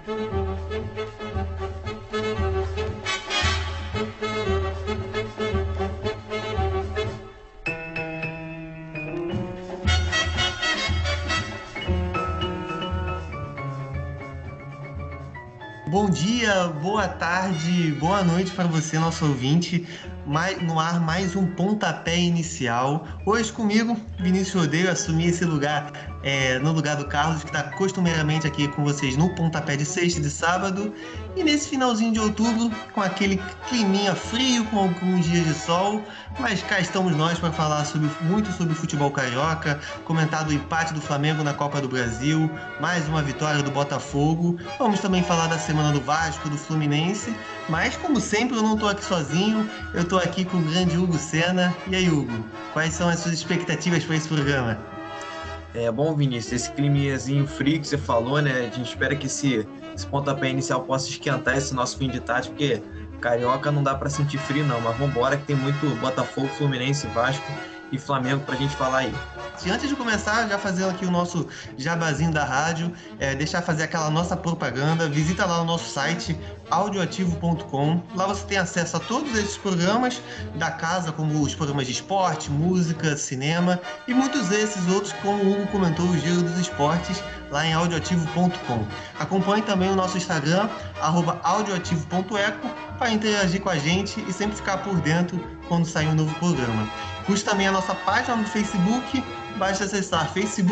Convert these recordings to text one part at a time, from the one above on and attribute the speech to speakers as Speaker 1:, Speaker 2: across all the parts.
Speaker 1: Bom dia, boa tarde, boa noite para você, nosso ouvinte. No ar, mais um pontapé inicial. Hoje comigo, Vinícius Rodeiro, assumi esse lugar no lugar do Carlos, que está costumeiramente aqui com vocês no pontapé de sexta e de sábado. E nesse finalzinho de outubro, com aquele climinha frio, com alguns dias de sol. Mas cá estamos nós para falar muito sobre o futebol carioca, comentar do empate do Flamengo na Copa do Brasil, mais uma vitória do Botafogo. Vamos também falar da semana do Vasco, do Fluminense. Mas, como sempre, eu não estou aqui sozinho, eu estou aqui com o grande Hugo Sena. E aí, Hugo, quais são as suas expectativas para esse programa?
Speaker 2: Bom, Vinícius, esse climazinho frio que você falou, né? A gente espera que esse pontapé inicial possa esquentar esse nosso fim de tarde, porque carioca não dá para sentir frio não, mas vambora que tem muito Botafogo, Fluminense, Vasco e Flamengo pra gente falar aí.
Speaker 1: Antes de começar, já fazendo aqui o nosso jabazinho da rádio, deixar fazer aquela nossa propaganda, visita lá o nosso site audioativo.com. Lá você tem acesso a todos esses programas da casa, como os programas de esporte, música, cinema e muitos desses outros, como o Hugo comentou, o Giro dos Esportes, lá em audioativo.com. Acompanhe também o nosso Instagram, @audioativo.eco, para interagir com a gente e sempre ficar por dentro quando sair um novo programa. Curte também a nossa página no Facebook, basta acessar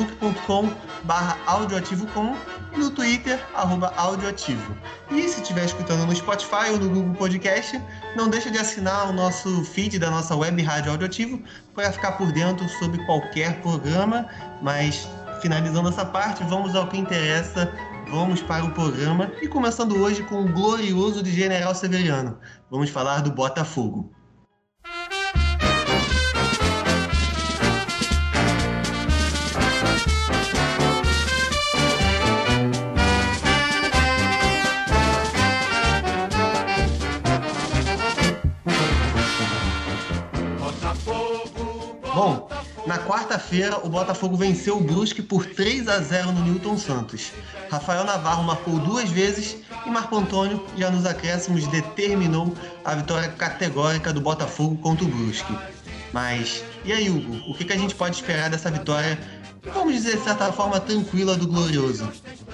Speaker 1: facebook.com/audioativo.com e no Twitter, @audioativo. E se estiver escutando no Spotify ou no Google Podcast, não deixa de assinar o nosso feed da nossa web rádio Audioativo para ficar por dentro sobre qualquer programa. Mas, finalizando essa parte, vamos ao que interessa, vamos para o programa. E começando hoje com o glorioso de General Severiano. Vamos falar do Botafogo. Bom, na quarta-feira, o Botafogo venceu o Brusque por 3-0 no Newton Santos. Rafael Navarro marcou 2 vezes e Marco Antônio, já nos acréscimos, determinou a vitória categórica do Botafogo contra o Brusque. Mas, e aí, Hugo, o que a gente pode esperar dessa vitória, vamos dizer, de certa forma, tranquila do Glorioso?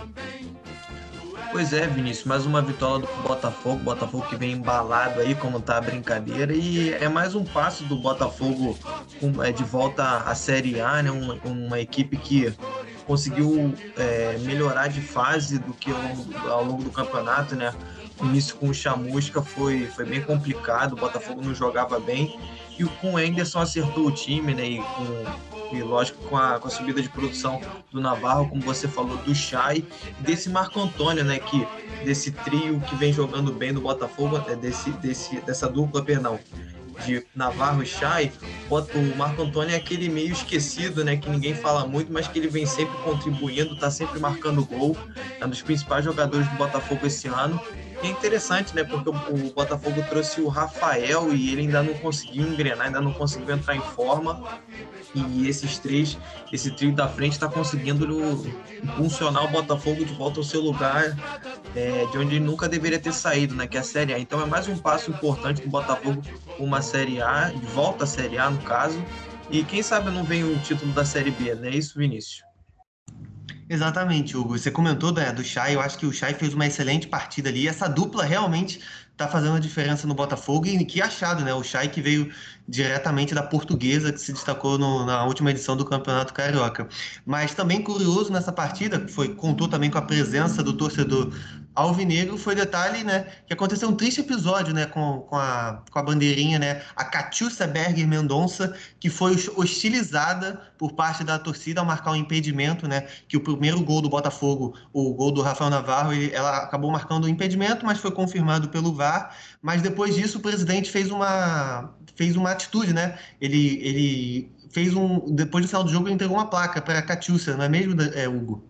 Speaker 2: Pois é, Vinícius, mais uma vitória do Botafogo que vem embalado aí, como tá a brincadeira, e é mais um passo do Botafogo de volta à Série A, né? Uma equipe que conseguiu melhorar de fase do que ao longo do campeonato, né? O início com o Chamusca foi bem complicado, o Botafogo não jogava bem, e com o Henderson acertou o time, né? E lógico, com a subida de produção do Navarro, como você falou, do Chay, e desse Marco Antônio, né, desse trio que vem jogando bem do Botafogo, dessa dupla, de Navarro e Chay. O Marco Antônio é aquele meio esquecido, né, que ninguém fala muito, mas que ele vem sempre contribuindo, tá sempre marcando gol, é um dos principais jogadores do Botafogo esse ano. E é interessante, né, porque o Botafogo trouxe o Rafael e ele ainda não conseguiu engrenar, ainda não conseguiu entrar em forma. E esse trio da frente está conseguindo impulsionar o Botafogo de volta ao seu lugar, de onde ele nunca deveria ter saído, né, que é a Série A. Então é mais um passo importante do Botafogo com uma Série A, de volta à Série A no caso, e quem sabe não vem o título da Série B, né? É isso, Vinícius?
Speaker 1: Exatamente, Hugo. Você comentou do Chay, eu acho que o Chay fez uma excelente partida ali. Essa dupla realmente está fazendo a diferença no Botafogo e que achado, né? O Chay que veio diretamente da Portuguesa, que se destacou na última edição do Campeonato Carioca. Mas também curioso nessa partida, contou também com a presença do torcedor alvinegro, foi detalhe, né, que aconteceu um triste episódio, né, com a bandeirinha, né, a Catiúcia Berger Mendonça, que foi hostilizada por parte da torcida ao marcar um impedimento, né, que o primeiro gol do Botafogo, o gol do Rafael Navarro, ela acabou marcando o impedimento, mas foi confirmado pelo VAR. Mas depois disso o presidente fez uma atitude, né, ele depois do final do jogo ele entregou uma placa para a Catiúcia, não é mesmo, Hugo?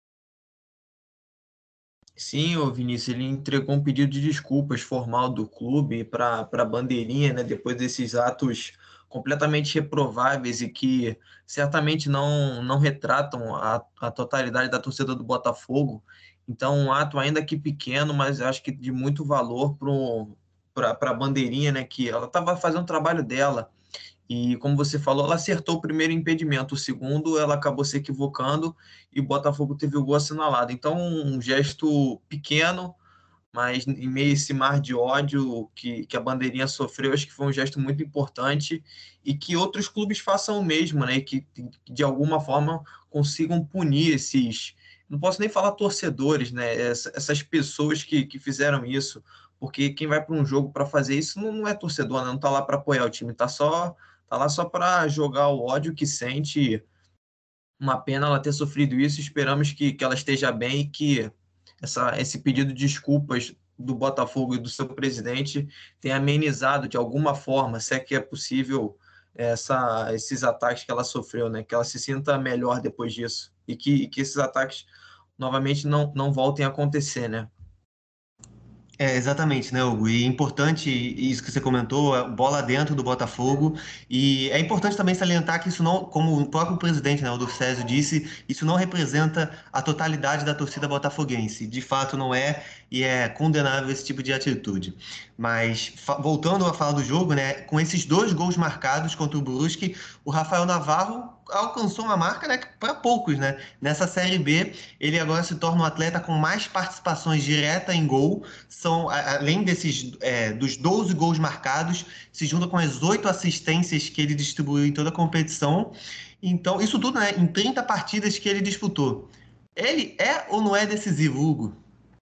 Speaker 2: Sim, o Vinícius, ele entregou um pedido de desculpas formal do clube para a bandeirinha, né, depois desses atos completamente reprováveis e que certamente não retratam a totalidade da torcida do Botafogo. Então, um ato ainda que pequeno, mas acho que de muito valor para a bandeirinha, né? Que ela estava fazendo o trabalho dela. E, como você falou, ela acertou o primeiro impedimento. O segundo, ela acabou se equivocando e o Botafogo teve o gol assinalado. Então, um gesto pequeno, mas em meio a esse mar de ódio que a bandeirinha sofreu, acho que foi um gesto muito importante e que outros clubes façam o mesmo, né? E que de alguma forma consigam punir esses, não posso nem falar torcedores, né? Essas pessoas que fizeram isso, porque quem vai para um jogo para fazer isso não é torcedor, né? Não está lá para apoiar o time, tá lá só para jogar o ódio que sente. Uma pena ela ter sofrido isso. Esperamos que ela esteja bem e que esse pedido de desculpas do Botafogo e do seu presidente tenha amenizado de alguma forma, se é que é possível, esses ataques que ela sofreu, né? Que ela se sinta melhor depois disso e que esses ataques novamente não voltem a acontecer, né?
Speaker 1: Exatamente, né, Hugo? E é importante isso que você comentou, a bola dentro do Botafogo. E é importante também salientar que isso não, como o próprio presidente, né, o do Césio disse, isso não representa a totalidade da torcida botafoguense. De fato, não é, e é condenável esse tipo de atitude. Mas voltando a falar do jogo, né, com esses 2 gols marcados contra o Brusque, o Rafael Navarro alcançou uma marca, né, para poucos, né? Nessa Série B, ele agora se torna um atleta com mais participações diretas em gol. São, além dos 12 gols marcados, se junta com as 8 assistências que ele distribuiu em toda a competição. Então, isso tudo, né, em 30 partidas que ele disputou. Ele é ou não é decisivo, Hugo?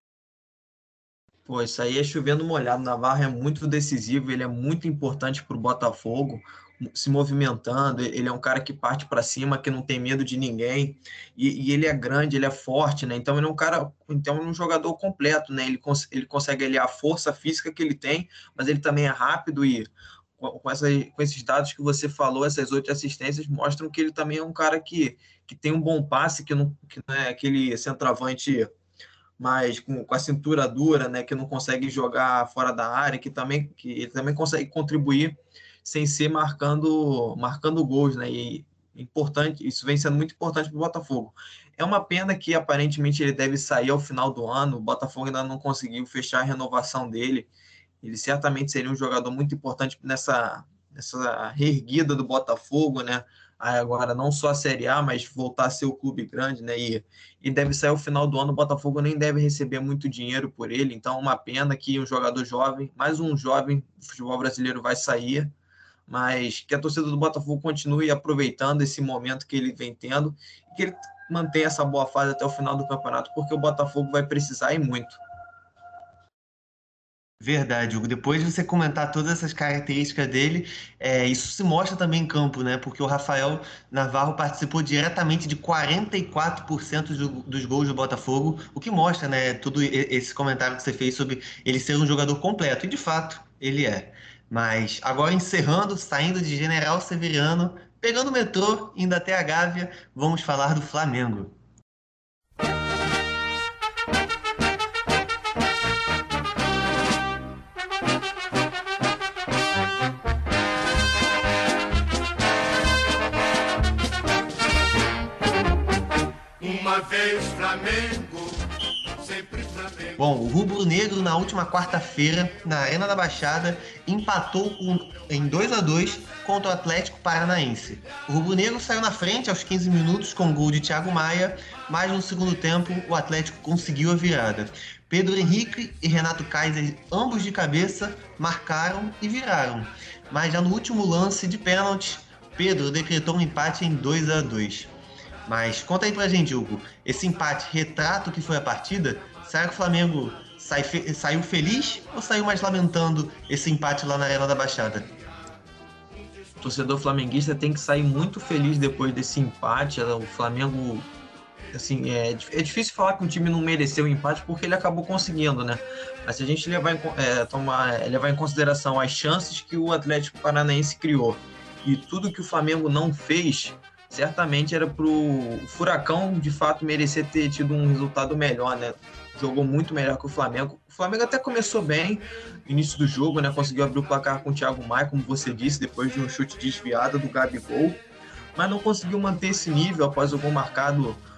Speaker 2: Pô, isso aí é chovendo molhado. O Navarro é muito decisivo, ele é muito importante para o Botafogo, se movimentando. Ele é um cara que parte para cima, que não tem medo de ninguém. E ele é grande, ele é forte, né? Então ele é um cara, então ele é um jogador completo, né? Ele consegue aliar a força física que ele tem, mas ele também é rápido e com esses dados que você falou, essas 8 assistências mostram que ele também é um cara que tem um bom passe, que não é aquele centroavante mas com a cintura dura, né, que não consegue jogar fora da área, que ele também consegue contribuir sem ser marcando gols, né? E importante, isso vem sendo muito importante para o Botafogo. É uma pena que aparentemente ele deve sair ao final do ano. O Botafogo ainda não conseguiu fechar a renovação dele. Ele certamente seria um jogador muito importante nessa reerguida do Botafogo, né? Agora não só a Série A, mas voltar a ser o clube grande, né? E deve sair ao final do ano. O Botafogo nem deve receber muito dinheiro por ele, então é uma pena que um jogador jovem, mais um jovem do futebol brasileiro vai sair, mas que a torcida do Botafogo continue aproveitando esse momento que ele vem tendo e que ele mantenha essa boa fase até o final do campeonato, porque o Botafogo vai precisar e muito.
Speaker 1: Verdade, Hugo. Depois de você comentar todas essas características dele, isso se mostra também em campo, né? Porque o Rafael Navarro participou diretamente de 44% dos gols do Botafogo, o que mostra, né, todo esse comentário que você fez sobre ele ser um jogador completo. E de fato, ele é. Mas agora encerrando, saindo de General Severiano, pegando o metrô, indo até a Gávea, vamos falar do Flamengo.
Speaker 3: Uma vez Flamengo, sempre Flamengo.
Speaker 1: Bom, o Rubro Negro na última quarta-feira, na Arena da Baixada, empatou em 2-2 contra o Atlético Paranaense. O Rubro Negro saiu na frente aos 15 minutos com o gol de Thiago Maia, mas no segundo tempo o Atlético conseguiu a virada. Pedro Henrique e Renato Kaiser, ambos de cabeça, marcaram e viraram. Mas já no último lance de pênalti, Pedro decretou um empate em 2-2. Mas conta aí pra gente, Hugo, esse empate retrata o que foi a partida? Será que o Flamengo saiu feliz ou saiu mais lamentando esse empate lá na Arena da Baixada?
Speaker 2: O torcedor flamenguista tem que sair muito feliz depois desse empate. O Flamengo, assim, é difícil falar que o time não mereceu o empate porque ele acabou conseguindo, né? Mas se a gente levar em consideração as chances que o Atlético Paranaense criou e tudo que o Flamengo não fez, certamente era para o Furacão, de fato, merecer ter tido um resultado melhor, né? Jogou muito melhor que o Flamengo. O Flamengo até começou bem no início do jogo, né? Conseguiu abrir o placar com o Thiago Maia, como você disse, depois de um chute desviado do Gabigol, mas não conseguiu manter esse nível após o gol marcado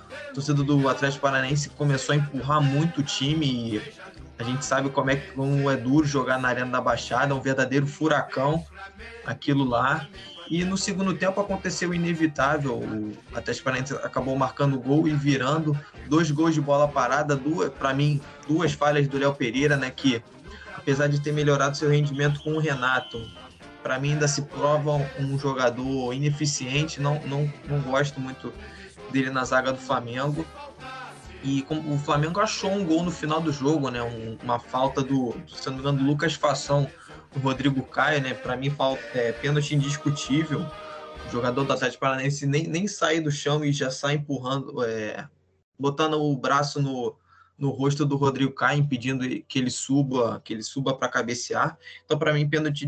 Speaker 2: A torcida do Atlético Paranaense começou a empurrar muito o time e a gente sabe como é duro jogar na Arena da Baixada, é um verdadeiro furacão aquilo lá. E no segundo tempo aconteceu o inevitável, o Atlético Paranaense acabou marcando o gol e virando 2 gols de bola parada, para mim, 2 falhas do Léo Pereira, né, que apesar de ter melhorado seu rendimento com o Renato, para mim ainda se prova um jogador ineficiente, não gosto muito dele na zaga do Flamengo. E o Flamengo achou um gol no final do jogo, né? Uma falta se não me engano, do Lucas Fação, do Rodrigo Caio, né? Para mim, pênalti indiscutível. O jogador do Atlético Paranaense nem sai do chão e já sai empurrando, botando o braço no rosto do Rodrigo Caio, impedindo que ele suba para cabecear. Então, para mim, pênalti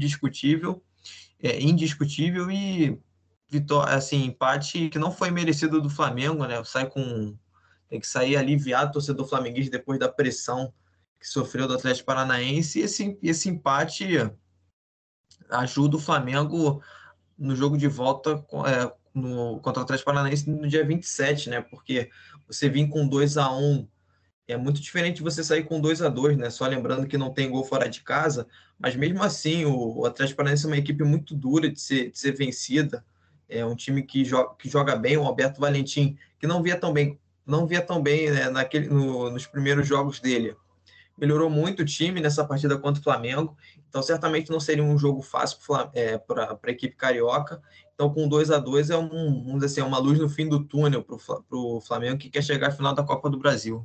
Speaker 2: indiscutível e vitória, assim, empate que não foi merecido do Flamengo, né? Tem que sair aliviado o torcedor flamenguista depois da pressão que sofreu do Atlético Paranaense. E esse empate ajuda o Flamengo no jogo de volta contra o Atlético Paranaense no dia 27, né? Porque você vir com 2-1 é muito diferente de você sair com 2-2, né? Só lembrando que não tem gol fora de casa, mas mesmo assim o Atlético Paranaense é uma equipe muito dura de ser vencida. É um time que joga bem, o Alberto Valentim, que não via tão bem, né, nos primeiros jogos dele. Melhorou muito o time nessa partida contra o Flamengo, então certamente não seria um jogo fácil para a equipe carioca. Então, com 2-2 vamos dizer assim, uma luz no fim do túnel para o Flamengo, que quer chegar à final da Copa do Brasil.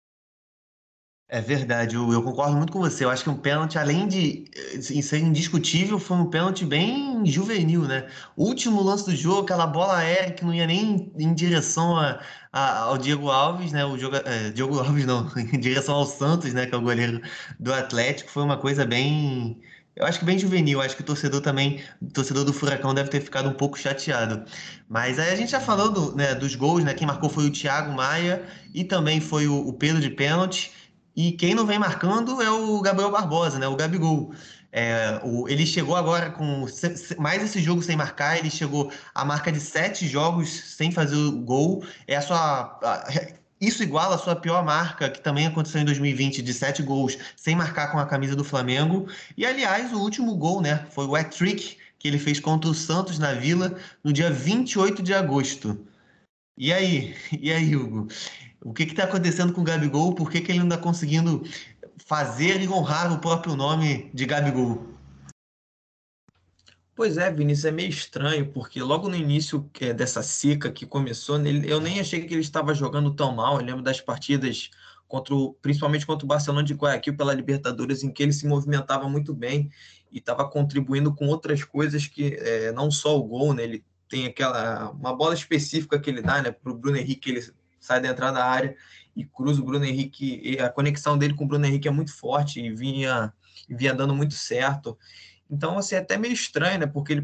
Speaker 1: É verdade, eu concordo muito com você. Eu acho que um pênalti, além de ser indiscutível, foi um pênalti bem juvenil, né? O último lance do jogo, aquela bola aérea que não ia nem em direção ao Diego Alves, né? Diego Alves não, em direção ao Santos, né? Que é o goleiro do Atlético. Foi uma coisa bem. Eu acho que bem juvenil. Acho que o torcedor do Furacão deve ter ficado um pouco chateado. Mas aí a gente já falou né, dos gols, né? Quem marcou foi o Thiago Maia e também foi o Pedro de pênalti. E quem não vem marcando é o Gabriel Barbosa, né? O Gabigol. Ele chegou agora com mais esse jogo sem marcar, ele chegou à marca de 7 jogos sem fazer o gol. Isso iguala a sua pior marca, que também aconteceu em 2020, de 7 gols sem marcar com a camisa do Flamengo. E, aliás, o último gol, né? Foi o hat-trick que ele fez contra o Santos na Vila no dia 28 de agosto. E aí? E aí, Hugo? O que está acontecendo com o Gabigol? Por que ele não está conseguindo fazer e honrar o próprio nome de Gabigol?
Speaker 2: Pois é, Vinícius, é meio estranho, porque logo no início dessa seca que começou, eu nem achei que ele estava jogando tão mal. Eu lembro das partidas principalmente contra o Barcelona de Guayaquil pela Libertadores, em que ele se movimentava muito bem e estava contribuindo com outras coisas que não só o gol, né? Ele tem uma bola específica que ele dá, né, para o Bruno Henrique, ele sai da entrada da área e cruza o Bruno Henrique, e a conexão dele com o Bruno Henrique é muito forte e vinha dando muito certo. Então, assim, é até meio estranho, né? Porque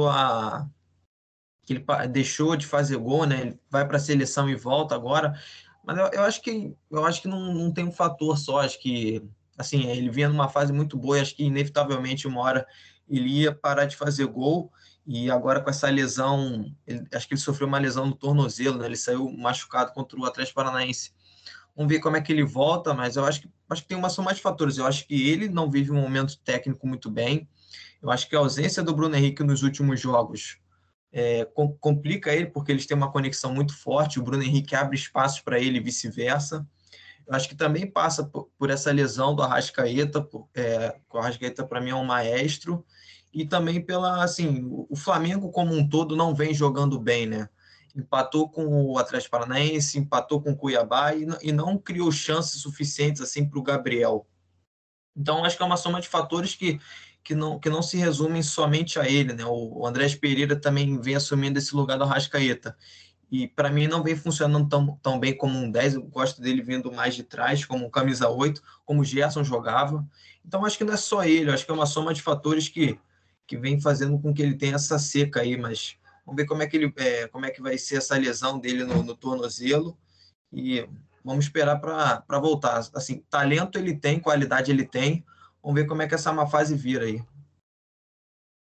Speaker 2: ele deixou de fazer gol, né? Ele vai para a seleção e volta agora. Mas eu acho que não tem um fator só. Acho que, assim, ele vinha numa fase muito boa e acho que, inevitavelmente, uma hora ele ia parar de fazer gol. E agora, com essa lesão, acho que ele sofreu uma lesão no tornozelo, né? Ele saiu machucado contra o Atlético Paranaense. Vamos ver como é que ele volta, mas eu acho que tem uma soma de fatores. Eu acho que ele não vive um momento técnico muito bem. Eu acho que a ausência do Bruno Henrique nos últimos jogos complica ele, porque eles têm uma conexão muito forte. O Bruno Henrique abre espaços para ele e vice-versa. Eu acho que também passa por essa lesão do Arrascaeta. O Arrascaeta, para mim, é um maestro. E também assim, o Flamengo como um todo não vem jogando bem, né? Empatou com o Atlético Paranaense, empatou com o Cuiabá e não criou chances suficientes assim para o Gabriel. Então, acho que é uma soma de fatores que não se resumem somente a ele, né? O Andrés Pereira também vem assumindo esse lugar do Arrascaeta. E para mim não vem funcionando tão bem como um 10. Eu gosto dele vindo mais de trás, como um camisa 8, como o Gerson jogava. Então, acho que não é só ele, acho que é uma soma de fatores que vem fazendo com que ele tenha essa seca aí, mas vamos ver como é que vai ser essa lesão dele no tornozelo e vamos esperar para voltar. Assim, talento ele tem, qualidade ele tem. Vamos ver como é que essa má fase vira aí.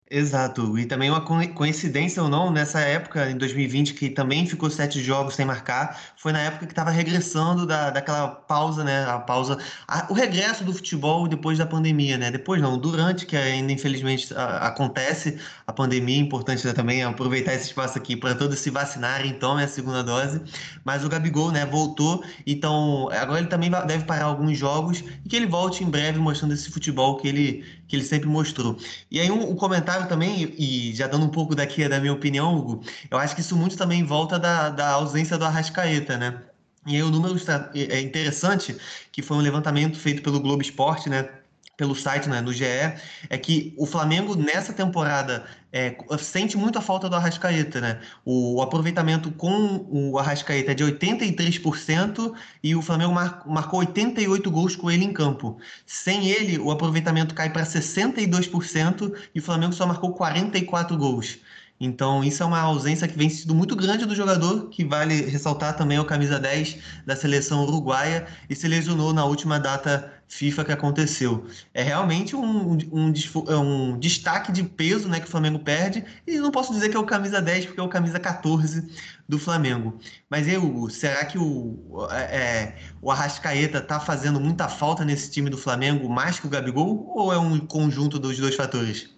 Speaker 1: Exato, e também uma coincidência ou não, nessa época, em 2020, que também ficou 7 jogos sem marcar, foi na época que estava regressando daquela pausa, né? A pausa, o regresso do futebol depois da pandemia, né? Depois não, durante, que ainda infelizmente acontece a pandemia, é importante, né, também aproveitar esse espaço aqui para todos se vacinarem, tomem a segunda dose. Mas o Gabigol, né, voltou, então agora ele também deve parar alguns jogos e que ele volte em breve mostrando esse futebol que ele sempre mostrou. E aí um comentário também, e já dando um pouco daqui da minha opinião, Hugo, eu acho que isso muito também volta da ausência do Arrascaeta, né? E aí o número é interessante, que foi um levantamento feito pelo Globo Esporte, né? Pelo site, né, no GE, é que o Flamengo nessa temporada sente muito a falta do Arrascaeta, né? O aproveitamento com o Arrascaeta é de 83% e o Flamengo marcou 88 gols com ele em campo. Sem ele, o aproveitamento cai para 62% e o Flamengo só marcou 44 gols. Então, isso é uma ausência que vem sido muito grande do jogador, que vale ressaltar também é o camisa 10 da seleção uruguaia e se lesionou na última data FIFA que aconteceu. É realmente um destaque de peso, né, que o Flamengo perde, e não posso dizer que é o camisa 10, porque é o camisa 14 do Flamengo. Mas, Hugo, será que o Arrascaeta tá fazendo muita falta nesse time do Flamengo, mais que o Gabigol, ou é um conjunto dos dois fatores?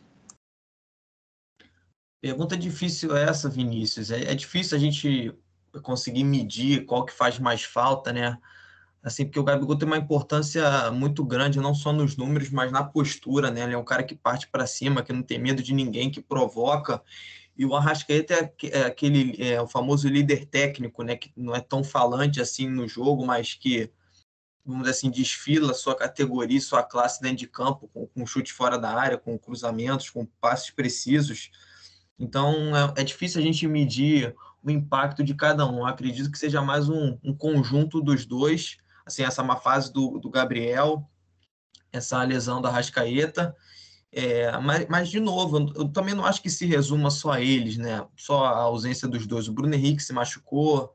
Speaker 2: Pergunta difícil essa, Vinícius. É difícil a gente conseguir medir qual que faz mais falta, né? Assim, porque o Gabigol tem uma importância muito grande, não só nos números, mas na postura, né? Ele é um cara que parte para cima, que não tem medo de ninguém, que provoca. E o Arrascaeta é o famoso líder técnico, né? Que não é tão falante assim no jogo, mas que, vamos dizer assim, desfila sua categoria, sua classe dentro de campo, com chute fora da área, com cruzamentos, com passes precisos. Então, é difícil a gente medir o impacto de cada um. Eu acredito que seja mais um conjunto dos dois. Assim, essa má fase do Gabriel, essa lesão da Arrascaeta. Mas, de novo, eu também não acho que se resuma só a eles, né? Só a ausência dos dois. O Bruno Henrique se machucou,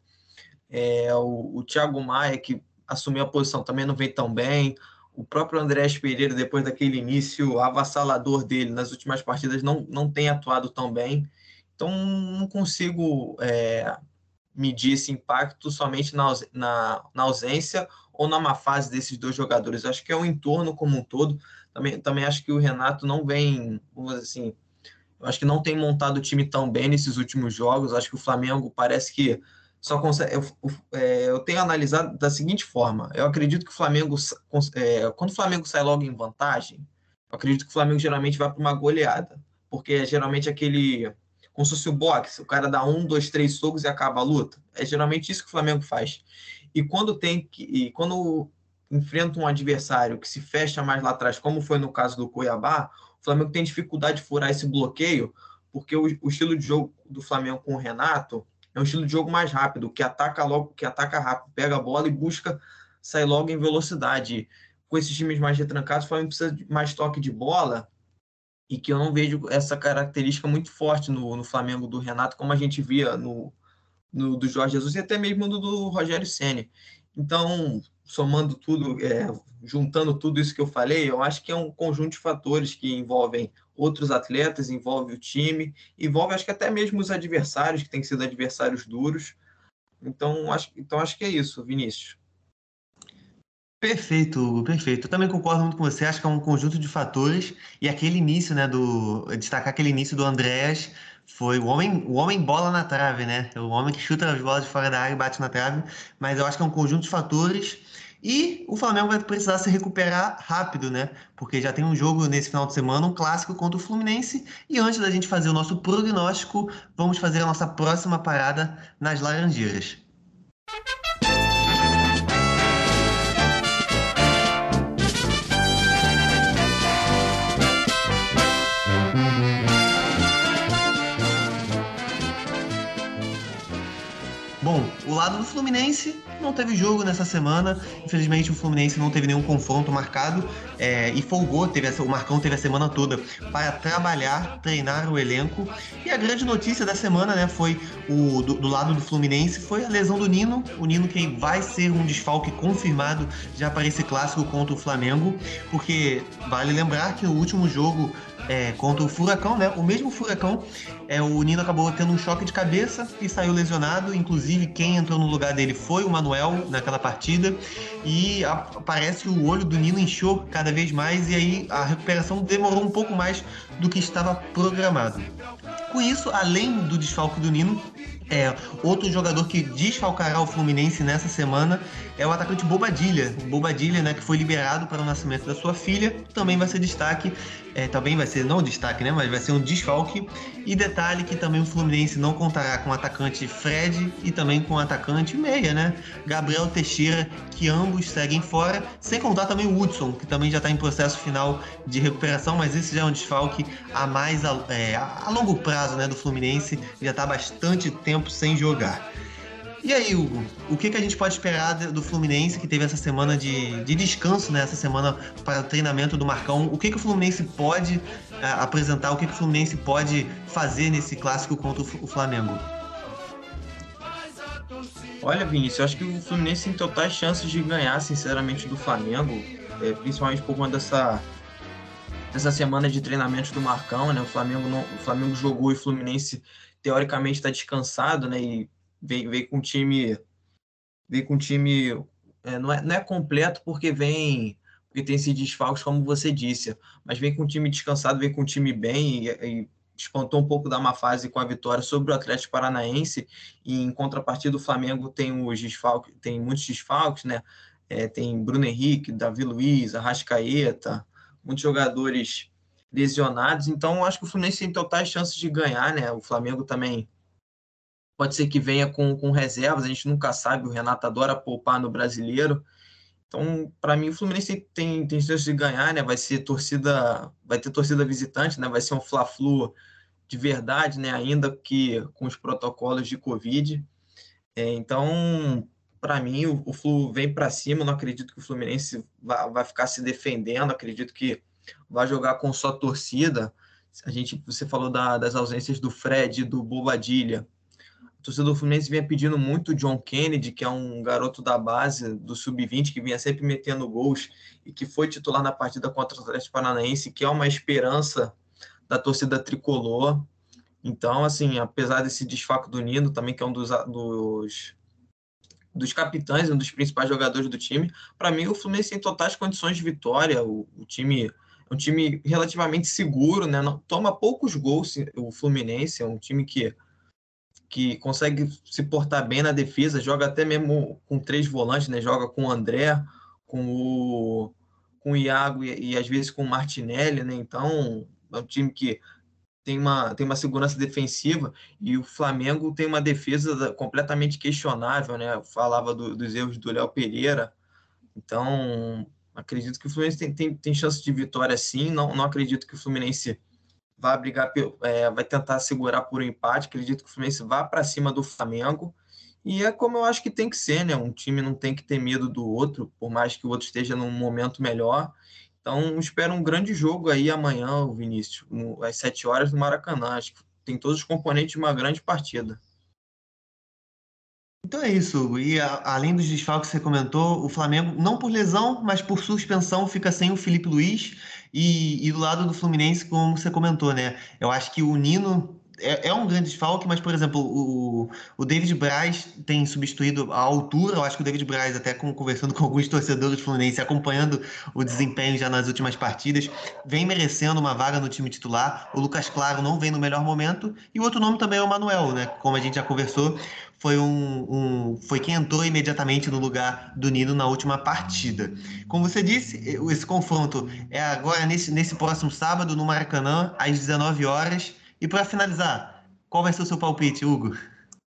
Speaker 2: o Thiago Maia, que assumiu a posição, também não vem tão bem. O próprio Andrés Pereira, depois daquele início avassalador dele nas últimas partidas, não tem atuado tão bem. Então, não consigo medir esse impacto somente na ausência ou na má fase desses dois jogadores. Acho que é o entorno como um todo. Também acho que o Renato não vem, vamos dizer assim, eu acho que não tem montado o time tão bem nesses últimos jogos. Acho que o Flamengo parece que só consegue. Eu tenho analisado da seguinte forma: eu acredito que o Flamengo, quando o Flamengo sai logo em vantagem, eu acredito que o Flamengo geralmente vai para uma goleada, porque é geralmente aquele. Como se fosse o boxe, o cara dá 1, 2, 3 socos e acaba a luta. É geralmente isso que o Flamengo faz. E quando enfrenta um adversário que se fecha mais lá atrás, como foi no caso do Cuiabá, o Flamengo tem dificuldade de furar esse bloqueio, porque o estilo de jogo do Flamengo com o Renato é um estilo de jogo mais rápido, que ataca logo, que ataca rápido, pega a bola e busca sair logo em velocidade. Com esses times mais retrancados, o Flamengo precisa de mais toque de bola, e que eu não vejo essa característica muito forte no Flamengo do Renato, como a gente via no do Jorge Jesus e até mesmo do Rogério Ceni. Então, somando tudo, juntando tudo isso que eu falei, eu acho que é um conjunto de fatores que envolvem outros atletas, envolve o time, envolve acho que até mesmo os adversários, que têm sido adversários duros. Então, acho que é isso, Vinícius.
Speaker 1: Perfeito, Hugo, perfeito. Eu também concordo muito com você, acho que é um conjunto de fatores, e aquele início, né, destacar aquele início do Andréas, foi o homem bola na trave, né? O homem que chuta as bolas de fora da área e bate na trave, mas eu acho que é um conjunto de fatores, e o Flamengo vai precisar se recuperar rápido, né? Porque já tem um jogo nesse final de semana, um clássico contra o Fluminense, e antes da gente fazer o nosso prognóstico, vamos fazer a nossa próxima parada nas Laranjeiras. Bom, o lado do Fluminense não teve jogo nessa semana. Infelizmente, o Fluminense não teve nenhum confronto marcado e folgou. O Marcão teve a semana toda para trabalhar, treinar o elenco. E a grande notícia da semana, né, foi do lado do Fluminense, foi a lesão do Nino. O Nino que vai ser um desfalque confirmado já para esse clássico contra o Flamengo, porque vale lembrar que no último jogo contra o Furacão, né? O mesmo Furacão, o Nino acabou tendo um choque de cabeça e saiu lesionado. Inclusive, quem entrou no lugar dele foi o Manuel naquela partida. E parece que o olho do Nino inchou cada vez mais e aí a recuperação demorou um pouco mais do que estava programado. Com isso, além do desfalque do Nino, outro jogador que desfalcará o Fluminense nessa semana é o atacante Bobadilha. O Bobadilha, né, que foi liberado para o nascimento da sua filha, também vai ser destaque. Também vai ser, não destaque, né, mas vai ser um desfalque. E detalhe que também o Fluminense não contará com o atacante Fred e também com o atacante meia, né, Gabriel Teixeira, que ambos seguem fora. Sem contar também o Hudson, que também já está em processo final de recuperação, mas esse já é um desfalque a longo prazo, né, do Fluminense. Já está há bastante tempo sem jogar. E aí, Hugo, o que a gente pode esperar do Fluminense, que teve essa semana de descanso, né? Essa semana para o treinamento do Marcão? O que o Fluminense pode apresentar? O que o Fluminense pode fazer nesse clássico contra o Flamengo?
Speaker 2: Olha, Vinícius, eu acho que o Fluminense tem totais chances de ganhar, sinceramente, do Flamengo, principalmente por conta dessa semana de treinamento do Marcão, né? O Flamengo jogou e o Fluminense, teoricamente, está descansado, né? E veio com um time não é completo porque tem esses desfalques, como você disse, mas vem com um time descansado, vem com um time bem e despontou um pouco da má fase com a vitória sobre o Atlético Paranaense. E em contrapartida o Flamengo tem muitos desfalques, né? Tem Bruno Henrique, Davi Luiz, Arrascaeta, muitos jogadores lesionados, então acho que o Fluminense tem totais chances de ganhar, né? O Flamengo também pode ser que venha com reservas, a gente nunca sabe, o Renato adora poupar no Brasileiro. Então, para mim, o Fluminense tem chance de ganhar, né? Vai ter torcida visitante, né? Vai ser um Fla-Flu de verdade, né? Ainda que com os protocolos de Covid. Então, para mim, o Flu vem para cima. Eu não acredito que o Fluminense vai ficar se defendendo. Acredito que vai jogar com só torcida. Você falou das ausências do Fred e do Bobadilha. O torcedor do Fluminense vinha pedindo muito o John Kennedy, que é um garoto da base do Sub-20, que vinha sempre metendo gols e que foi titular na partida contra o Atlético Paranaense, que é uma esperança da torcida tricolor. Então, assim, apesar desse desfalque do Nino, também que é um dos capitães, um dos principais jogadores do time, para mim o Fluminense tem totais condições de vitória. O time é um time relativamente seguro, né? Não, toma poucos gols. O Fluminense é um time que consegue se portar bem na defesa, joga até mesmo com 3 volantes, né? Joga com o André, com o Iago e às vezes com o Martinelli, né? Então, é um time que tem uma segurança defensiva, e o Flamengo tem uma defesa completamente questionável, né? Eu falava dos erros do Léo Pereira. Então, acredito que o Fluminense tem chance de vitória sim. Não acredito que o Fluminense vai brigar, vai tentar segurar por um empate. Acredito que o Fluminense vá para cima do Flamengo. E é como eu acho que tem que ser, né? Um time não tem que ter medo do outro, por mais que o outro esteja num momento melhor. Então, espero um grande jogo aí amanhã, Vinícius, às 7 horas no Maracanã. Acho que tem todos os componentes de uma grande partida.
Speaker 1: Então é isso, Hugo. E além dos desfalques que você comentou, o Flamengo, não por lesão, mas por suspensão, fica sem o Felipe Luiz. E do lado do Fluminense, como você comentou, né? Eu acho que o Nino é um grande desfalque, mas, por exemplo, o David Braz tem substituído a altura. Eu acho que o David Braz, até conversando com alguns torcedores do Fluminense, acompanhando o desempenho já nas últimas partidas, vem merecendo uma vaga no time titular. O Lucas Claro não vem no melhor momento. E o outro nome também é o Manuel, né? Como a gente já conversou, foi quem entrou imediatamente no lugar do Nino na última partida. Como você disse, esse confronto é agora nesse próximo sábado no Maracanã, às 19 horas. E para finalizar, qual vai ser o seu palpite, Hugo?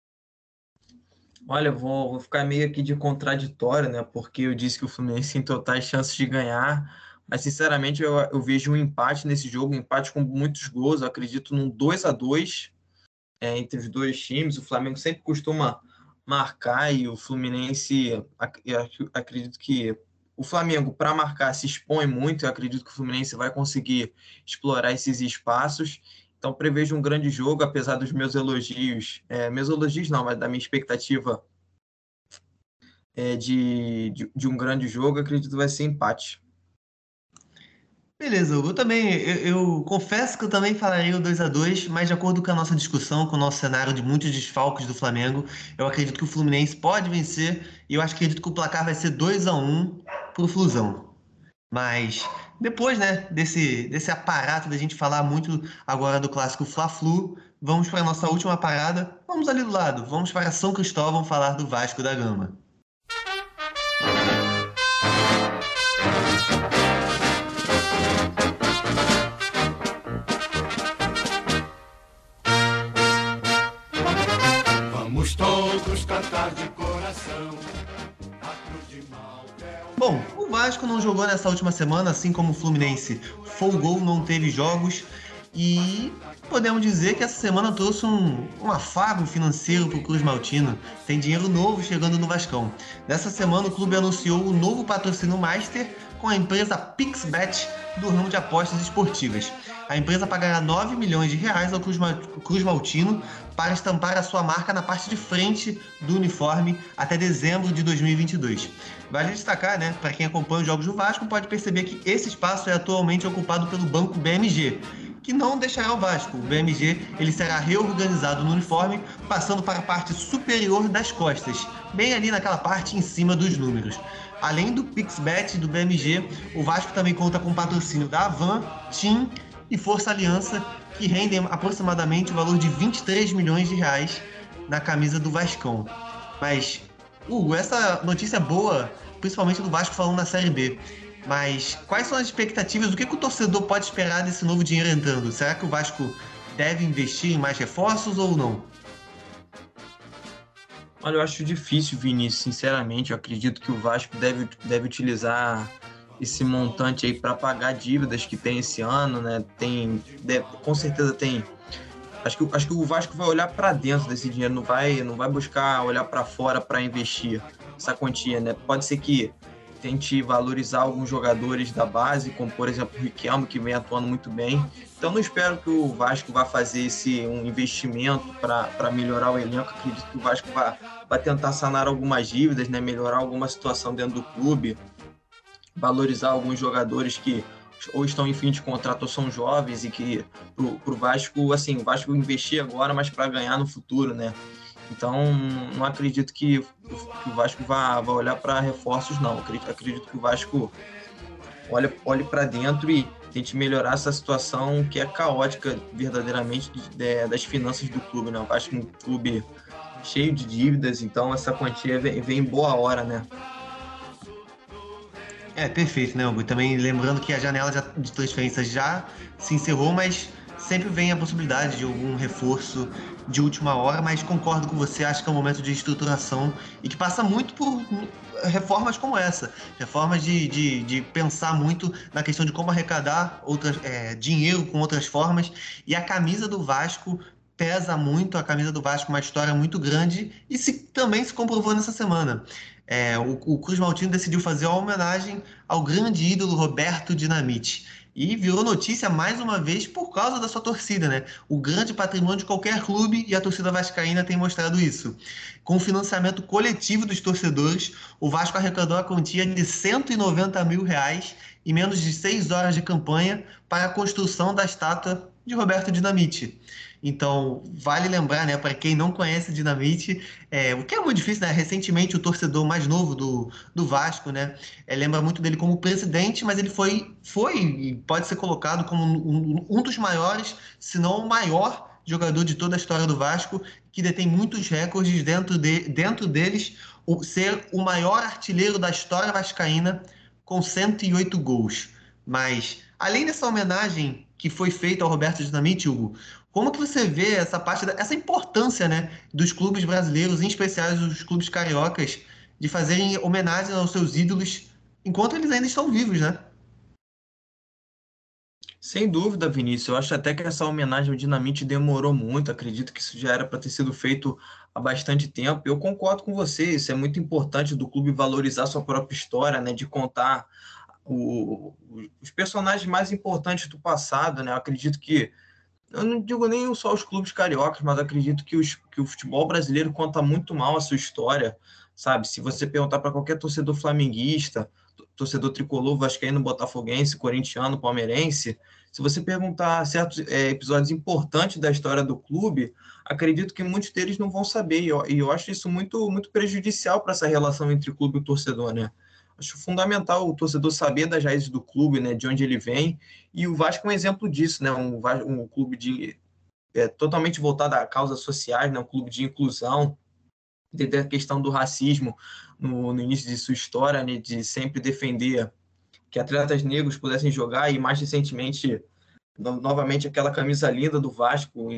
Speaker 2: Olha, eu vou ficar meio aqui de contraditório, né? Porque eu disse que o Fluminense tem totais chances de ganhar, mas sinceramente eu vejo um empate nesse jogo, um empate com muitos gols. Eu acredito num 2-2 entre os dois times. O Flamengo sempre costuma marcar e o Fluminense, eu acredito que o Flamengo, para marcar, se expõe muito. Eu acredito que o Fluminense vai conseguir explorar esses espaços. Então, prevejo um grande jogo, apesar dos meus elogios não, mas da minha expectativa de um grande jogo. Acredito que vai ser empate.
Speaker 1: Beleza, Hugo. Eu também, eu confesso que eu também falaria o 2-2, mas de acordo com a nossa discussão, com o nosso cenário de muitos desfalques do Flamengo, eu acredito que o Fluminense pode vencer e eu acredito que o placar vai ser 2-1 pro Flusão. Mas depois, né, desse aparato da gente falar muito agora do clássico Fla-Flu, vamos para a nossa última parada. Vamos ali do lado, vamos para São Cristóvão falar do Vasco da Gama.
Speaker 3: Vamos todos cantar de coração. A cruz de Malta.
Speaker 1: Bom, o Vasco não jogou nessa última semana, assim como o Fluminense folgou, não teve jogos. E podemos dizer que essa semana trouxe um afago financeiro para o Cruz Maltino. Tem dinheiro novo chegando no Vascão. Nessa semana o clube anunciou o novo patrocínio Master com a empresa Pixbet do ramo de apostas esportivas. A empresa pagará 9 milhões de reais ao Cruz Maltino para estampar a sua marca na parte de frente do uniforme até dezembro de 2022. Vale destacar, né, para quem acompanha os jogos do Vasco, pode perceber que esse espaço é atualmente ocupado pelo Banco BMG, que não deixará o Vasco. O BMG ele será reorganizado no uniforme, passando para a parte superior das costas, bem ali naquela parte em cima dos números. Além do Pixbet e do BMG, o Vasco também conta com patrocínio da Avan, TIM e Força Aliança, que rendem aproximadamente o valor de 23 milhões de reais na camisa do Vascão. Mas, Hugo, essa notícia é boa, principalmente do Vasco falando na Série B. Mas quais são as expectativas? O que o torcedor pode esperar desse novo dinheiro entrando? Será que o Vasco deve investir em mais reforços ou não?
Speaker 2: Olha, eu acho difícil, Vinícius, sinceramente. Eu acredito que o Vasco deve utilizar esse montante aí para pagar dívidas que tem esse ano, né? Com certeza tem. Acho que o Vasco vai olhar para dentro desse dinheiro, não vai buscar olhar para fora para investir essa quantia, né? Pode ser que tente valorizar alguns jogadores da base, como por exemplo o Riquelme, que vem atuando muito bem. Então não espero que o Vasco vá fazer um investimento para melhorar o elenco. Acredito que o Vasco vai tentar sanar algumas dívidas, né? Melhorar alguma situação dentro do clube, valorizar alguns jogadores que ou estão em fim de contrato ou são jovens e que pro Vasco, assim, o Vasco investir agora, mas para ganhar no futuro, né? Então, não acredito que o Vasco vá olhar para reforços, não. Acredito que o Vasco olhe para dentro e tente melhorar essa situação que é caótica, verdadeiramente, das finanças do clube, né? O Vasco é um clube cheio de dívidas, então essa quantia vem em boa hora, né?
Speaker 1: Perfeito, né, Hugo? E também lembrando que a janela de transferências já se encerrou, mas sempre vem a possibilidade de algum reforço de última hora, mas concordo com você, acho que é um momento de estruturação e que passa muito por reformas como essa, reformas de pensar muito na questão de como arrecadar dinheiro com outras formas, e a camisa do Vasco pesa muito, a camisa do Vasco é uma história muito grande e também se comprovou nessa semana. O Cruz Maltino decidiu fazer uma homenagem ao grande ídolo Roberto Dinamite. E virou notícia mais uma vez por causa da sua torcida, né? O grande patrimônio de qualquer clube, e a torcida vascaína tem mostrado isso. Com o financiamento coletivo dos torcedores, o Vasco arrecadou a quantia de 190 mil reais em menos de 6 horas de campanha para a construção da estátua de Roberto Dinamite. Então, vale lembrar, né, para quem não conhece Dinamite, o que é muito difícil, né? Recentemente, o torcedor mais novo do Vasco, né, lembra muito dele como presidente, mas ele foi e pode ser colocado como um dos maiores, se não o maior jogador de toda a história do Vasco, que detém muitos recordes dentro deles, ser o maior artilheiro da história vascaína com 108 gols. Mas, além dessa homenagem que foi feita ao Roberto Dinamite, Hugo, como que você vê essa importância, né, dos clubes brasileiros, em especial os clubes cariocas, de fazerem homenagem aos seus ídolos enquanto eles ainda estão vivos, né?
Speaker 2: Sem dúvida, Vinícius. Eu acho até que essa homenagem ao Dinamite demorou muito. Acredito que isso já era para ter sido feito há bastante tempo. Eu concordo com você. Isso é muito importante do clube valorizar sua própria história, né? De contar os personagens mais importantes do passado, né? Eu acredito que eu não digo nem só os clubes cariocas, mas acredito que o futebol brasileiro conta muito mal a sua história. sabe? Se você perguntar para qualquer torcedor flamenguista, torcedor tricolor, vascaíno, botafoguense, corintiano, palmeirense, se você perguntar certos episódios importantes da história do clube, acredito que muitos deles não vão saber, e eu acho isso muito, muito prejudicial para essa relação entre clube e torcedor, né? Acho fundamental o torcedor saber das raízes do clube, né, de onde ele vem, e o Vasco é um exemplo disso, né, um clube totalmente voltado a causas sociais, né, um clube de inclusão, desde a questão do racismo no início de sua história, né, de sempre defender que atletas negros pudessem jogar, e mais recentemente, novamente, aquela camisa linda do Vasco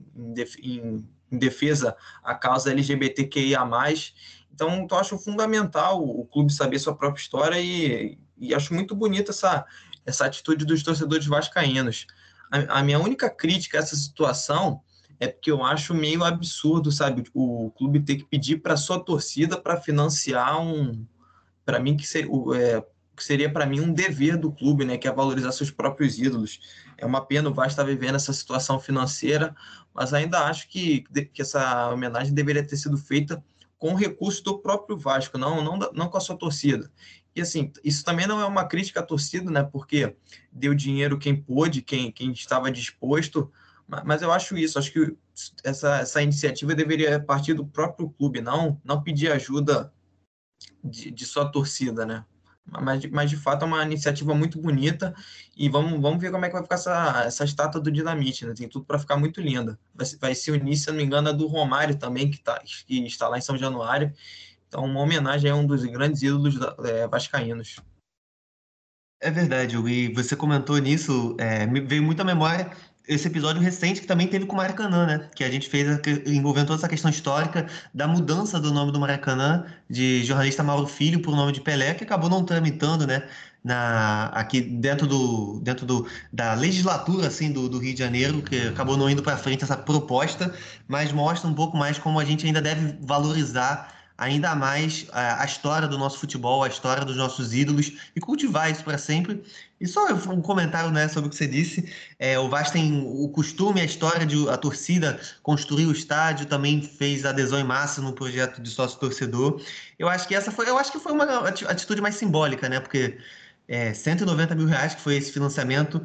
Speaker 2: em defesa à causa LGBTQIA+. Então, eu acho fundamental o clube saber sua própria história e acho muito bonita essa atitude dos torcedores vascaínos. A minha única crítica a essa situação é porque eu acho meio absurdo, sabe, o clube ter que pedir para sua torcida para financiar para mim, que seria para mim um dever do clube, né, que é valorizar seus próprios ídolos. É uma pena o Vasco estar vivendo essa situação financeira, mas ainda acho que essa homenagem deveria ter sido feita com recurso do próprio Vasco, não com a sua torcida. E assim, isso também não é uma crítica à torcida, né, porque deu dinheiro quem pôde, quem estava disposto, mas eu acho isso, acho que essa iniciativa deveria partir do próprio clube, não pedir ajuda de sua torcida, né? Mas de fato é uma iniciativa muito bonita e vamos ver como é que vai ficar essa estátua do Dinamite, né? Tem tudo para ficar muito linda. Vai se unir, se eu não me engano, a do Romário também, que está lá em São Januário. Então, uma homenagem a um dos grandes ídolos vascaínos.
Speaker 1: É verdade, Hugo. E você comentou nisso, me veio muito à memória esse episódio recente que também teve com o Maracanã, né? Que a gente fez envolvendo toda essa questão histórica da mudança do nome do Maracanã de jornalista Mauro Filho por nome de Pelé, que acabou não tramitando, né? Aqui da legislatura assim do Rio de Janeiro, que acabou não indo para frente essa proposta, mas mostra um pouco mais como a gente ainda deve valorizar ainda mais a história do nosso futebol, a história dos nossos ídolos e cultivar isso para sempre. E só um comentário, né, sobre o que você disse. O Vasco tem o costume, a história de a torcida construir o estádio, também fez adesão em massa no projeto de sócio-torcedor. Eu acho que foi uma atitude mais simbólica, né? Porque 190 mil reais que foi esse financiamento.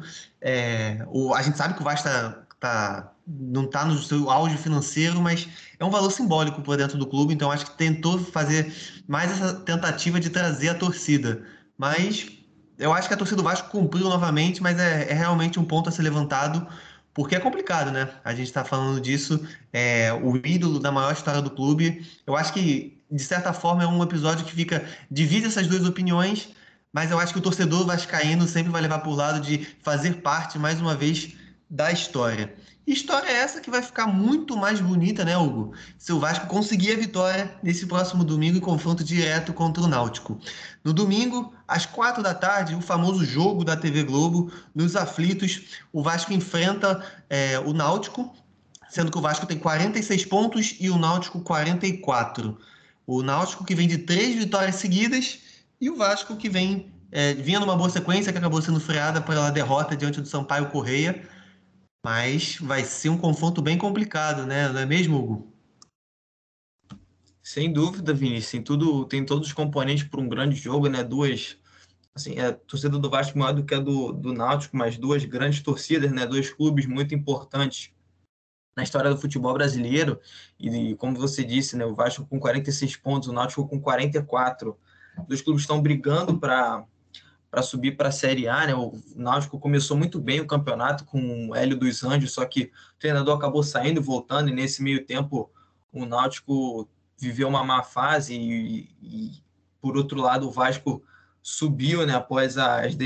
Speaker 1: A gente sabe que o Vasco não está no seu auge financeiro, mas é um valor simbólico por dentro do clube, então acho que tentou fazer mais essa tentativa de trazer a torcida. Mas eu acho que a torcida do Vasco cumpriu novamente, mas é realmente um ponto a ser levantado, porque é complicado, né? A gente está falando disso, o ídolo da maior história do clube. Eu acho que, de certa forma, é um episódio que divide essas duas opiniões, mas eu acho que o torcedor vascaíno sempre vai levar por lado de fazer parte, mais uma vez, da história. E história é essa que vai ficar muito mais bonita, né, Hugo? Se o Vasco conseguir a vitória nesse próximo domingo em confronto direto contra o Náutico. No domingo, às 4 da tarde, o famoso jogo da TV Globo, nos aflitos, o Vasco enfrenta o Náutico, sendo que o Vasco tem 46 pontos e o Náutico 44. O Náutico que vem de 3 vitórias seguidas e o Vasco que vinha numa boa sequência, que acabou sendo freada pela derrota diante do Sampaio Corrêa. Mas vai ser um confronto bem complicado, né? Não é mesmo, Hugo?
Speaker 2: Sem dúvida, Vinícius, tem todos os componentes para um grande jogo, né? Assim, a torcida do Vasco maior do que a do Náutico, mas duas grandes torcidas, né? Dois clubes muito importantes na história do futebol brasileiro. E como você disse, né? O Vasco com 46 pontos, o Náutico com 44. Dois clubes estão brigando para subir para a Série A, né? O Náutico começou muito bem o campeonato com o Hélio dos Anjos, só que o treinador acabou saindo e voltando, e nesse meio tempo o Náutico viveu uma má fase e por outro lado, o Vasco subiu, né, após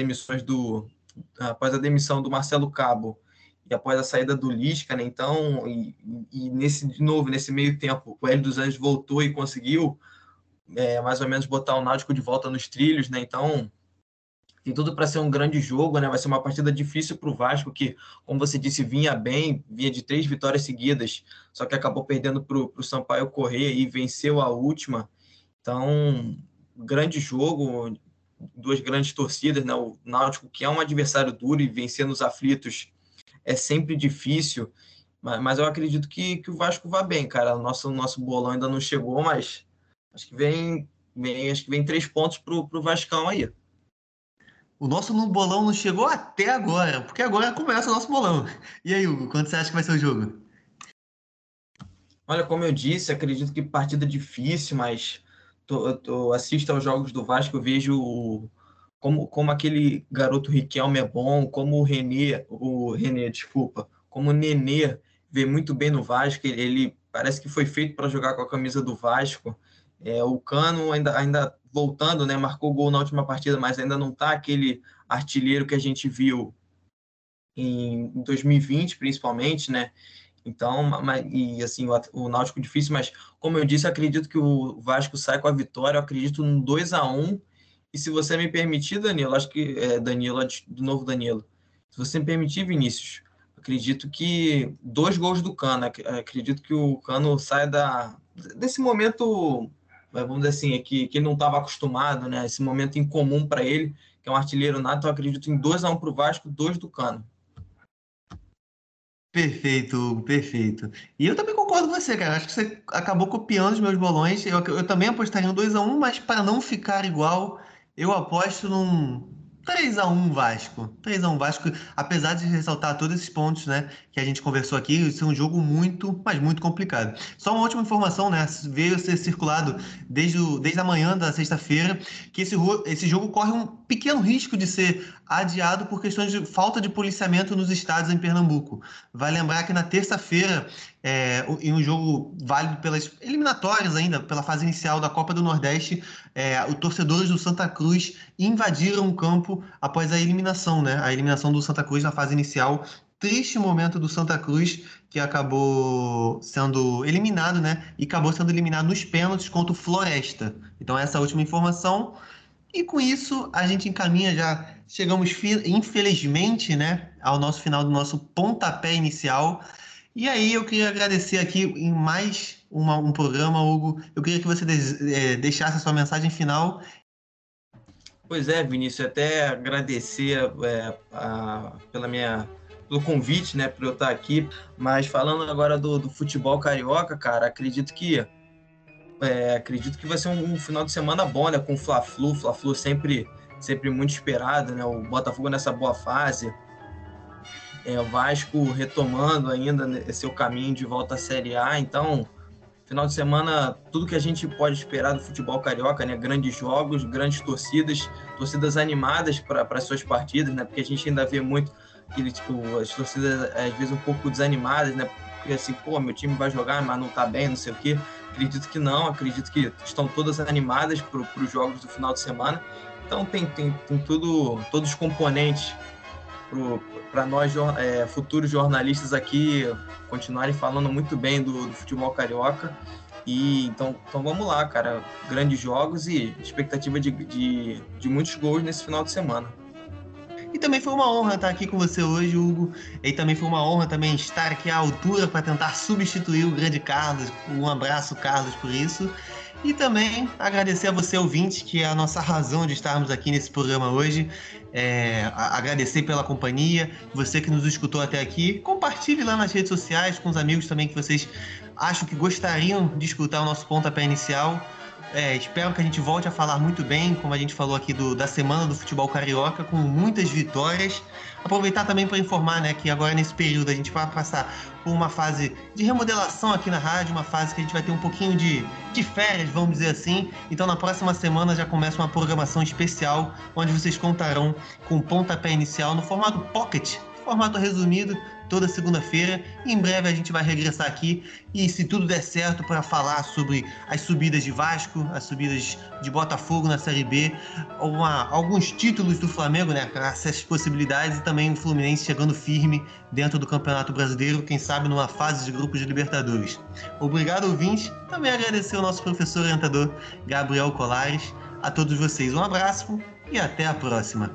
Speaker 2: a demissão do Marcelo Cabo e após a saída do Lisca, né? Então, nesse meio tempo, o Hélio dos Anjos voltou e conseguiu mais ou menos botar o Náutico de volta nos trilhos, né? Então, tem tudo para ser um grande jogo, né? Vai ser uma partida difícil para o Vasco, que, como você disse, vinha de 3 vitórias seguidas, só que acabou perdendo para o Sampaio Corrêa e venceu a última. Então, grande jogo, duas grandes torcidas, né? O Náutico, que é um adversário duro e vencer nos aflitos é sempre difícil, mas eu acredito que o Vasco vai bem, cara. O nosso bolão ainda não chegou, mas Acho que vem 3 pontos pro Vascão aí.
Speaker 1: O nosso bolão não chegou até agora, porque agora começa o nosso bolão. E aí, Hugo, quanto você acha que vai ser o jogo?
Speaker 2: Olha, como eu disse, acredito que partida difícil, mas assisto aos jogos do Vasco, eu vejo como aquele garoto Riquelme é bom, como desculpa, como o Nenê vê muito bem no Vasco, ele parece que foi feito para jogar com a camisa do Vasco. O Cano ainda voltando, né, marcou gol na última partida, mas ainda não está aquele artilheiro que a gente viu em 2020, principalmente, né? Então, e assim, o Náutico difícil, mas como eu disse, acredito que o Vasco sai com a vitória, eu acredito no 2-1. E se você me permitir, Danilo, acho que Danilo, do novo Danilo. Se você me permitir, Vinícius, acredito que 2 gols do Cano, acredito que o Cano sai desse momento, vamos dizer assim, que ele não estava acostumado, né? Esse momento incomum para ele, que é um artilheiro nato, eu acredito em 2-1 para o Vasco, 2 do Cano.
Speaker 1: Perfeito, Hugo, perfeito. E eu também concordo com você, cara. Acho que você acabou copiando os meus bolões. Eu também apostaria no 2-1, mas para não ficar igual, eu aposto num 3-1 Vasco. 3-1 Vasco, apesar de ressaltar todos esses pontos, né, que a gente conversou aqui, isso é um jogo muito, mas muito complicado. Só uma última informação, né, veio ser circulado desde a manhã da sexta-feira, que esse jogo corre um pequeno risco de ser adiado por questões de falta de policiamento nos estádios em Pernambuco. Vai lembrar que na terça-feira, em um jogo válido pelas eliminatórias ainda, pela fase inicial da Copa do Nordeste, os torcedores do Santa Cruz invadiram o campo após a eliminação, né? A eliminação do Santa Cruz na fase inicial. Triste momento do Santa Cruz, que acabou sendo eliminado, né? E acabou sendo eliminado nos pênaltis contra o Floresta. Então, essa é a última informação. E com isso, a gente encaminha já. Chegamos, infelizmente, né, ao nosso final do nosso pontapé inicial. E aí, eu queria agradecer aqui em mais um programa, Hugo. Eu queria que você deixasse a sua mensagem final.
Speaker 2: Pois é, Vinícius, até agradecer pelo convite, né, por eu estar aqui. Mas falando agora do futebol carioca, cara, acredito que vai ser um final de semana bom, né, com o Fla-Flu sempre muito esperado, né, o Botafogo nessa boa fase, o Vasco retomando ainda seu caminho de volta à Série A. Então, final de semana, tudo que a gente pode esperar do futebol carioca, né? Grandes jogos, grandes torcidas animadas para as suas partidas, né? Porque a gente ainda vê muito as torcidas às vezes um pouco desanimadas, né? Porque assim, pô, meu time vai jogar, mas não tá bem, não sei o quê. Acredito que não, acredito que estão todas animadas para os jogos do final de semana. Então tem todos os componentes para nós, futuros jornalistas aqui, continuarem falando muito bem do futebol carioca. E então vamos lá, cara. Grandes jogos e expectativa de muitos gols nesse final de semana.
Speaker 1: E também foi uma honra estar aqui com você hoje, Hugo. E também foi uma honra também estar aqui à altura para tentar substituir o grande Carlos. Um abraço, Carlos, por isso. E também agradecer a você, ouvinte, que é a nossa razão de estarmos aqui nesse programa hoje. Agradecer pela companhia, você que nos escutou até aqui. Compartilhe lá nas redes sociais com os amigos também que vocês acham que gostariam de escutar o nosso pontapé inicial. Espero que a gente volte a falar muito bem, como a gente falou aqui da Semana do Futebol Carioca, com muitas vitórias. Aproveitar também para informar, né, que agora nesse período a gente vai passar por uma fase de remodelação aqui na rádio, uma fase que a gente vai ter um pouquinho de férias, vamos dizer assim. Então na próxima semana já começa uma programação especial, onde vocês contarão com o pontapé inicial no formato Pocket, formato resumido, toda segunda-feira. Em breve a gente vai regressar aqui e, se tudo der certo, para falar sobre as subidas de Vasco, as subidas de Botafogo na Série B, alguns títulos do Flamengo, né, essas possibilidades, e também o Fluminense chegando firme dentro do Campeonato Brasileiro, quem sabe numa fase de grupos de Libertadores. Obrigado, ouvintes. Também agradecer ao nosso professor orientador Gabriel Colares. A todos vocês um abraço e até a próxima.